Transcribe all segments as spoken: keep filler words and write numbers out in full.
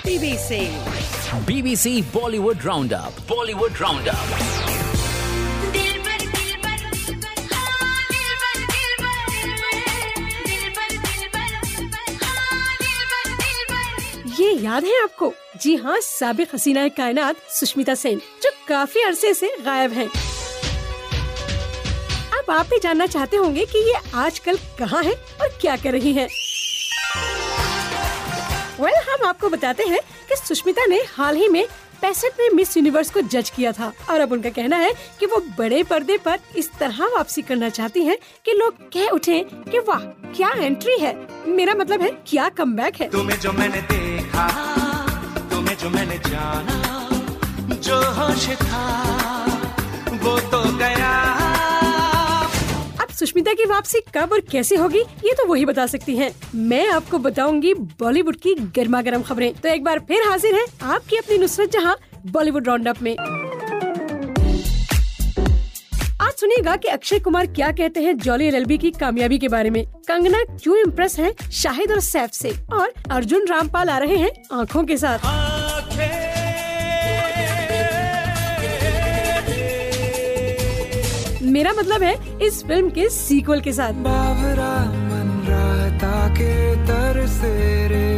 B B C B B C Bollywood Roundup. Bollywood Roundup. ये याद है आपको? जी हाँ, साबिक हसीना कायनात सुष्मिता सेन, जो काफी अरसे से गायब हैं। अब आप भी जानना चाहते होंगे कि ये आजकल कहाँ हैं और क्या कर रही हैं। वेल well, हम आपको बताते हैं कि सुष्मिता ने हाल ही में पैंसठ में मिस यूनिवर्स को जज किया था और अब उनका कहना है कि वो बड़े पर्दे पर इस तरह वापसी करना चाहती हैं कि लोग कह उठें कि वाह क्या एंट्री है। मेरा मतलब है क्या कमबैक है। तुम्हें जो मैंने देखा, तुम्हें जो मैंने जाना, जो होश था वो तो गया। अब सुष्मिता की वापसी कब और कैसे होगी ये तो वही बता सकती हैं। मैं आपको बताऊंगी बॉलीवुड की गर्मा गर्म खबरें। तो एक बार फिर हाजिर है आपकी अपनी नुसरत जहां बॉलीवुड राउंडअप में। आज सुनिएगा कि अक्षय कुमार क्या कहते हैं जॉली एल एल बी की कामयाबी के बारे में, कंगना क्यों इम्प्रेस है शाहिद और सैफ से, और अर्जुन रामपाल आ रहे हैं आँखों के साथ। मेरा मतलब है इस फिल्म के सीक्वल के साथ। बाबरा मन रहता के तर से रे,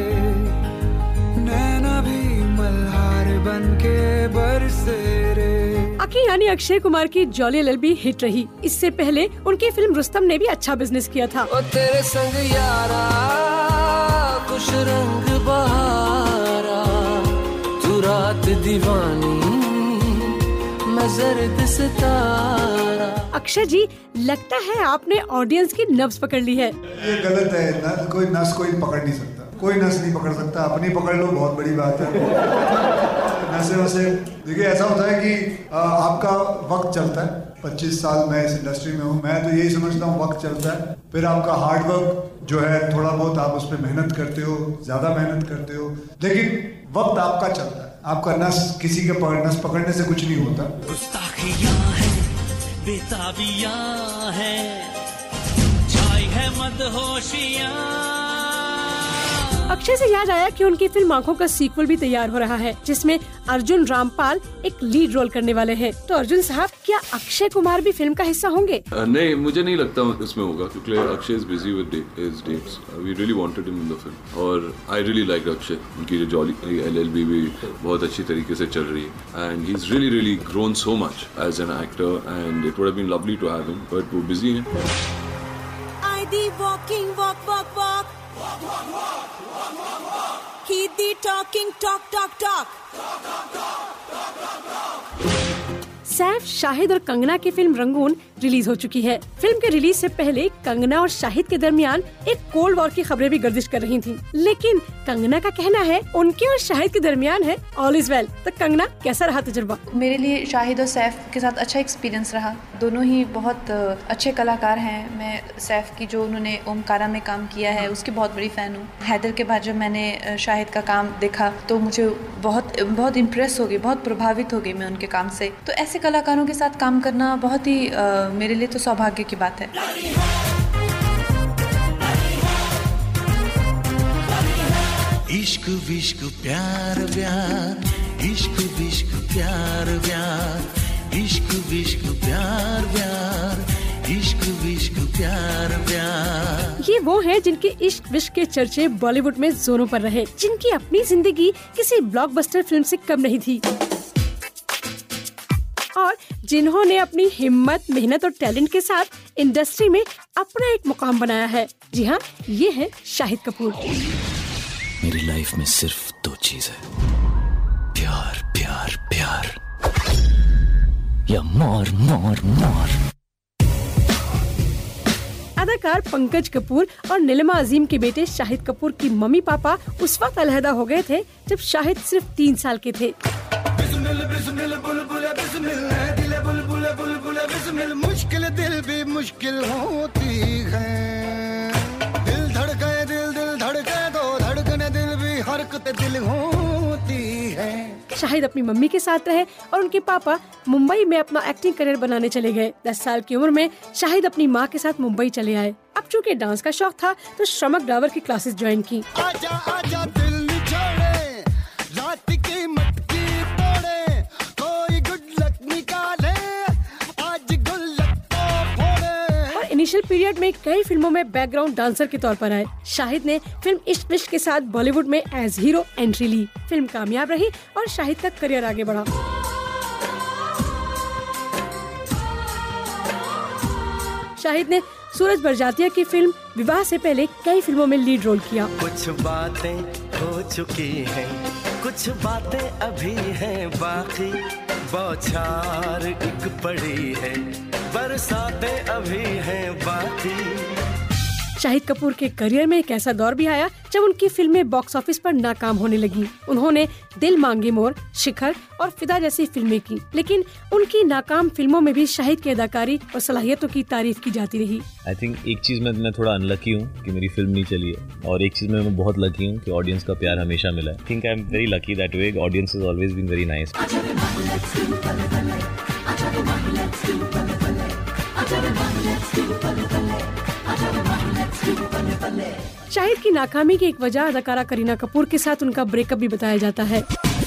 नैना भी मल्हार बन के बरसे रे। अकी यानी अक्षय कुमार की Jolly L L B hit रही। इससे पहले उनकी फिल्म रुस्तम ने भी अच्छा बिजनेस किया था। ओ तेरे संग यारा कुछ रंग बहारा, तू रात दीवानी मैं जर्द सितारा। अक्षय जी, लगता है आपने ऑडियंस की नब्ज पकड़ ली है। ये गलत है ना, कोई नस कोई पकड़ नहीं सकता, कोई नस नहीं पकड़ सकता। अपनी पकड़ लो बहुत बड़ी बात है। नसे वसे देखिए, ऐसा होता है कि आ, आपका वक्त चलता है। पच्चीस साल मैं इस इंडस्ट्री में हूँ, मैं तो यही समझता हूँ वक्त चलता है। फिर आपका हार्ड वर्क जो है, थोड़ा बहुत आप उस पर मेहनत करते हो, ज्यादा मेहनत करते हो, लेकिन वक्त आपका चलता है। आपका नस किसी के पकड़, नस पकड़ने से कुछ नहीं होता। गुस्ताखियां हैं, बेताबियां हैं, छाई है मदहोशियां। अक्षय से याद आया कि उनकी फिल्म आंखों का सीक्वल भी तैयार हो रहा है, जिसमें अर्जुन रामपाल एक लीड रोल करने वाले हैं। तो अर्जुन साहब, क्या अक्षय कुमार भी फिल्म का हिस्सा होंगे? uh, नहीं, मुझे नहीं लगता उसमें होगा, क्योंकि Akshay is busy with his dates. We really wanted him in the film और आई रियली लाइक अक्षय। उनकी जो जॉली एल एल बी भी बहुत अच्छी तरीके से चल रही है and he is really really grown so much as an actor and it would have been lovely to have him, but वो बिजी हैं। I the walking walk walk walk. He the talking talk talk talk. Saif, Shahid और कंगना की film Rangoon release हो चुकी है। Film के release से पहले कंगना और शाहिद के दरमियान एक कोल्ड वॉर की खबरें भी गर्दिश कर रही थीं। लेकिन कंगना का कहना है उनके और शाहिद के दरमियान है ऑल इज वेल। तो कंगना, कैसा रहा तजुर्बा? मेरे लिए शाहिद और सैफ के साथ अच्छा एक्सपीरियंस रहा। दोनों ही बहुत अच्छे कलाकार हैं। मैं सैफ की जो उन्होंने ओमकारा में काम किया है उसकी बहुत बड़ी फ़ैन हूँ। हैदर के बाद जब मैंने शाहिद का काम देखा तो मुझे बहुत बहुत इम्प्रेस हो गई, बहुत प्रभावित हो गई मैं उनके काम से। तो ऐसे कलाकारों के साथ काम करना बहुत ही आ, मेरे लिए तो सौभाग्य की बात है। इश्क विश्क प्यार व्यार, इश्क विश्क प्यार व्यार, इश्क विश्क प्यार व्यार, इश्क विश्क प्यार व्यार। ये वो है जिनके इश्क विश्क के चर्चे बॉलीवुड में जोरों पर रहे, जिनकी अपनी जिंदगी किसी ब्लॉकबस्टर फिल्म से कम नहीं थी और जिन्होंने अपनी हिम्मत, मेहनत और टैलेंट के साथ इंडस्ट्री में अपना एक मुकाम बनाया है। जी हाँ, ये है शाहिद कपूर। मेरी लाइफ में सिर्फ दो चीज है, प्यार प्यार प्यार या मार मार मार। अदाकार पंकज कपूर और नीलिमा अजीम के बेटे शाहिद कपूर की मम्मी पापा उस वक्त अलहदा हो गए थे जब शाहिद सिर्फ तीन साल के थे। मुश्किल दिल भी मुश्किल होती है, दिल धड़के दिल दिल धड़के दो धड़कने दिल भी हरकत दिल होती है। शाहिद अपनी मम्मी के साथ रहे और उनके पापा मुंबई में अपना एक्टिंग करियर बनाने चले गए। दस साल की उम्र में शाहिद अपनी माँ के साथ मुंबई चले आए। अब चूँकि डांस का शौक था तो श्रमक डावर की क्लासेस ज्वाइन की। आजा आजा दिल निचोड़े, इनिशियल पीरियड में कई फिल्मों में बैकग्राउंड डांसर के तौर पर आए। शाहिद ने फिल्म इश्क विश्क के साथ बॉलीवुड में एज हीरो एंट्री ली। फिल्म कामयाब रही और शाहिद का करियर आगे बढ़ा। शाहिद ने सूरज बरजातिया की फिल्म विवाह से पहले कई फिल्मों में लीड रोल किया। कुछ बातें हो चुकी हैं, कुछ बातें अभी हैं बाकी, बौछार एक पड़ी है, बरसातें अभी हैं बाकी। शाहिद कपूर के करियर में एक ऐसा दौर भी आया जब उनकी फिल्में बॉक्स ऑफिस पर नाकाम होने लगी। उन्होंने दिल मांगे मोर, शिखर और फिदा जैसी फिल्में की, लेकिन उनकी नाकाम फिल्मों में भी शाहिद की अदाकारी और सलाहियतों की तारीफ की जाती रही। आई थिंक एक चीज़ में मैं थोड़ा अनलकी हूँ कि मेरी फिल्म नहीं चली है, और एक चीज़ में मैं बहुत लकी हूँ कि ऑडियंस का प्यार हमेशा मिला है। I think I am very lucky that way, audience has always been very nice. Shahid की नाकामी की एक वजह अदाकारा करीना कपूर के साथ उनका ब्रेकअप भी बताया जाता है।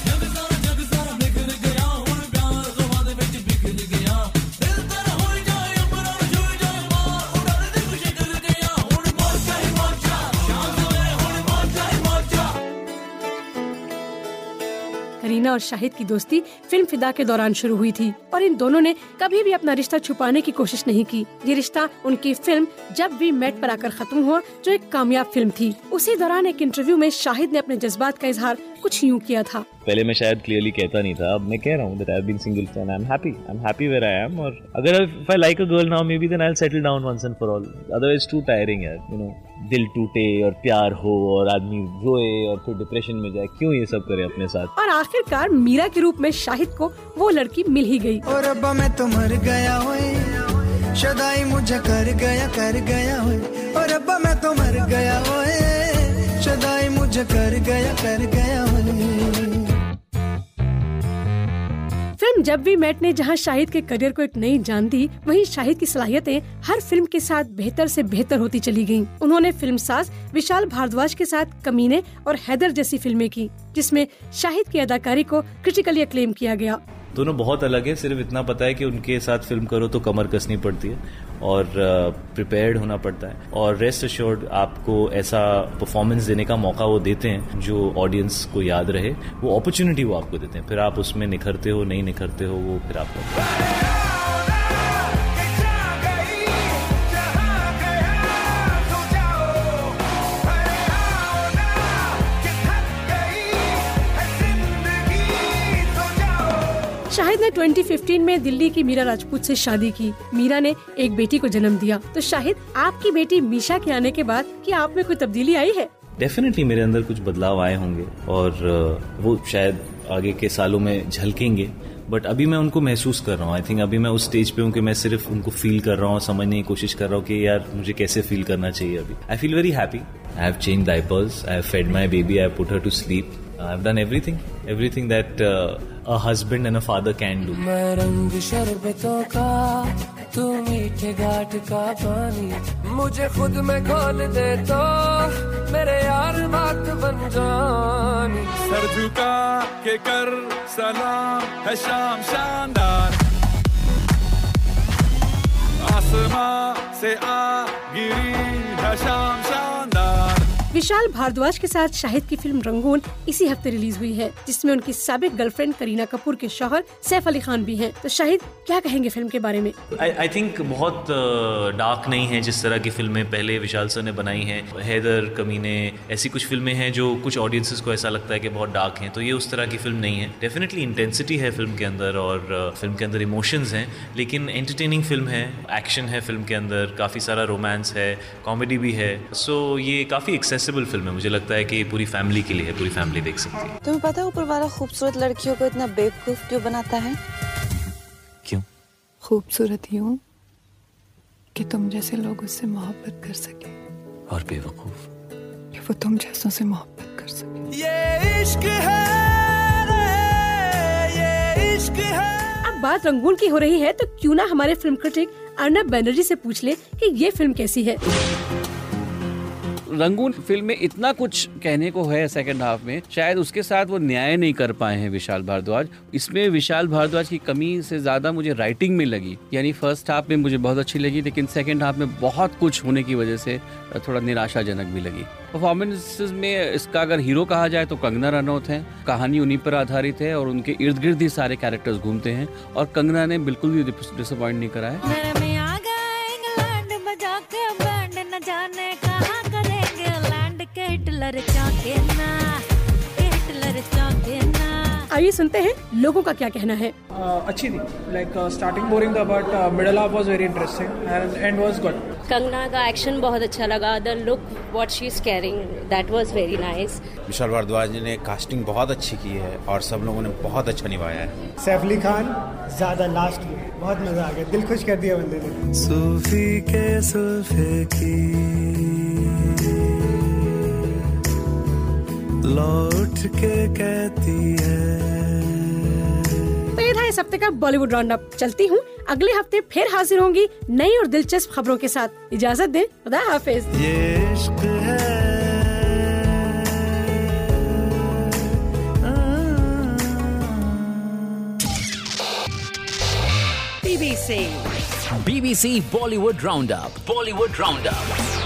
करीना और शाहिद की दोस्ती फिल्म फिदा के दौरान शुरू हुई थी और इन दोनों ने कभी भी अपना रिश्ता छुपाने की कोशिश नहीं की। ये रिश्ता उनकी फिल्म जब वी मेट पर आकर खत्म हुआ, जो एक कामयाब फिल्म थी। उसी दौरान एक इंटरव्यू में शाहिद ने अपने जज्बात का इजहार कुछ यूं किया था। पहले मैं शायद क्लियरली कहता नहीं था, अब मैं कह रहा हूँ that I've been single and I'm happy, I'm happy where I am। और अगर if I like a girl now, maybe then I'll settle down once and for all। Otherwise too tiring यार, you know, दिल टूटे और प्यार हो और आदमी रोए और फिर डिप्रेशन में जाए, क्यों ये सब करे अपने साथ। और आखिरकार मीरा के रूप में शाहिद को वो लड़की मिल ही गई। और अब्बा मैं तो मर गया होए, शदाई मुझे कर गया कर गया होए, और अब्बा मैं तो मर गया होए, शदाई मुझे कर गया कर गया होए। फिल्म जब वी मेट ने जहां शाहिद के करियर को एक नई जान दी, वहीं शाहिद की सलाहियतें हर फिल्म के साथ बेहतर से बेहतर होती चली गईं। उन्होंने फिल्म साज विशाल भारद्वाज के साथ कमीने और हैदर जैसी फिल्में की, जिसमें शाहिद की अदाकारी को क्रिटिकली अक्लेम किया गया। दोनों बहुत अलग है, सिर्फ इतना पता है कि उनके साथ फिल्म करो तो कमर कसनी पड़ती है और प्रिपेयर्ड होना पड़ता है, और रेस्ट अश्योर्ड आपको ऐसा परफॉर्मेंस देने का मौका वो देते हैं जो ऑडियंस को याद रहे। वो अपॉर्चुनिटी वो आपको देते हैं, फिर आप उसमें निखरते हो नहीं निखरते हो वो फिर आपको। शाहिद ने ट्वेंटी फिफ्टीन में दिल्ली की मीरा राजपूत से शादी की। मीरा ने एक बेटी को जन्म दिया। तो शाहिद, आपकी बेटी मीशा के आने के बाद क्या आप में कोई तब्दीली आई है? डेफिनेटली मेरे अंदर कुछ बदलाव आए होंगे और वो शायद आगे के सालों में झलकेंगे, बट अभी मैं उनको महसूस कर रहा हूँ। आई थिंक अभी मैं उस स्टेज पे हूँ कि मैं सिर्फ उनको फील कर रहा हूँ, समझने की कोशिश कर रहा हूँ कि यार मुझे कैसे फील करना चाहिए अभी। I feel very happy. I have changed diapers, I have fed my baby, I have put her to sleep, I have done everything everything that a husband and a father can do। मैं रंग शरबतों का, तू मीठे घाट का पानी, मुझे खुद में खोल दे तो मेरे यार बात बन जानी। सर झुका के कर सलाम है शाम शानदार, आसमां से आ गिरी है शाम शानदार। विशाल भारद्वाज के साथ शाहिद की फिल्म रंगून इसी हफ्ते रिलीज हुई है, जिसमें उनकी साबिक गर्लफ्रेंड करीना कपूर के शौहर सैफ अली खान भी हैं। तो शाहिद, क्या कहेंगे फिल्म के बारे में? आई थिंक बहुत डार्क नहीं है जिस तरह की फिल्में पहले विशाल सर ने बनाई हैं। हैदर, कमीने, ऐसी कुछ फिल्में हैं जो कुछ ऑडियंसेस को ऐसा लगता है कि बहुत डार्क हैं, तो ये उस तरह की फिल्म नहीं है। डेफिनेटली इंटेंसिटी है फिल्म के अंदर और फिल्म के अंदर इमोशंस हैं, लेकिन एंटरटेनिंग फिल्म है, एक्शन है फिल्म के अंदर, काफ़ी सारा रोमांस है, कॉमेडी भी है। सो ये काफ़ी एक्सेसिबल फिल्म है, मुझे लगता है कि पूरी फैमिली के लिए है, पूरी फैमिली देख सकती है। तुम्हें पता है ऊपर वाला खूबसूरत लड़कियों को इतना बेवकूफ क्यों बनाता है? क्यों? खूबसूरत यूं कि तुम जैसे लोग उससे मोहब्बत कर सके, और बेवकूफ कि वो तुम जैसों से मोहब्बत कर सके। ये इश्क है रे, ये इश्क है। अब बात रंगून की हो रही है तो क्यों ना हमारे फिल्म क्रिटिक अर्नब बनर्जी से पूछ ले कि ये फिल्म कैसी है। रंगून फिल्म में इतना कुछ कहने को है सेकंड हाफ में, शायद उसके साथ वो न्याय नहीं कर पाए हैं विशाल भारद्वाज। इसमें विशाल भारद्वाज की कमी से ज्यादा मुझे राइटिंग में लगी। यानी फर्स्ट हाफ में मुझे बहुत अच्छी लगी, लेकिन सेकंड हाफ में बहुत कुछ होने की वजह से थोड़ा निराशाजनक भी लगी। परफॉर्मेंसेस में इसका अगर हीरो कहा जाए तो कंगना रनौत है। कहानी उन्हीं पर आधारित है और उनके इर्द गिर्द ही सारे कैरेक्टर्स घूमते हैं और कंगना ने बिल्कुल भी डिसअपॉइंट नहीं करा है। आइए सुनते हैं लोगों का क्या कहना है। uh, अच्छी थी, लाइक स्टार्टिंग बोरिंग था but middle half was very interesting and end was good. Kangana का एक्शन बहुत अच्छा लगा, the look what she is carrying that was very nice. Vishal Bhardwaj ने कास्टिंग बहुत अच्छी की है और सब लोगों ने बहुत अच्छा निभाया है। सैफ अली खान ज्यादा लास्ट में बहुत मजा आ गया, दिल खुश कर दिया बंदे ने। सूफी के सुल्फे की लौट के कहती है। तो ये था इस हफ्ते का बॉलीवुड राउंड अप। चलती हूँ, अगले हफ्ते फिर हाजिर होंगी नई और दिलचस्प खबरों के साथ। इजाजत दें, खुदा हाफिज। ये इश्क है BBC BBC Bollywood round up Bollywood round up